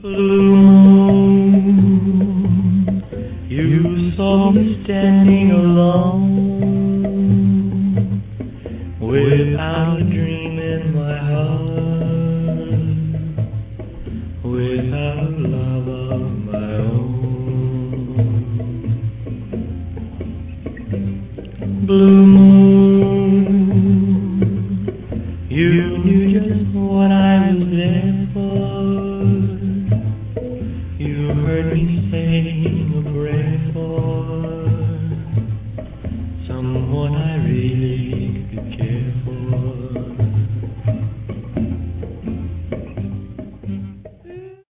Blue moon, you saw me standing alone, without a dream in my heart, without love of my own. Blue moon,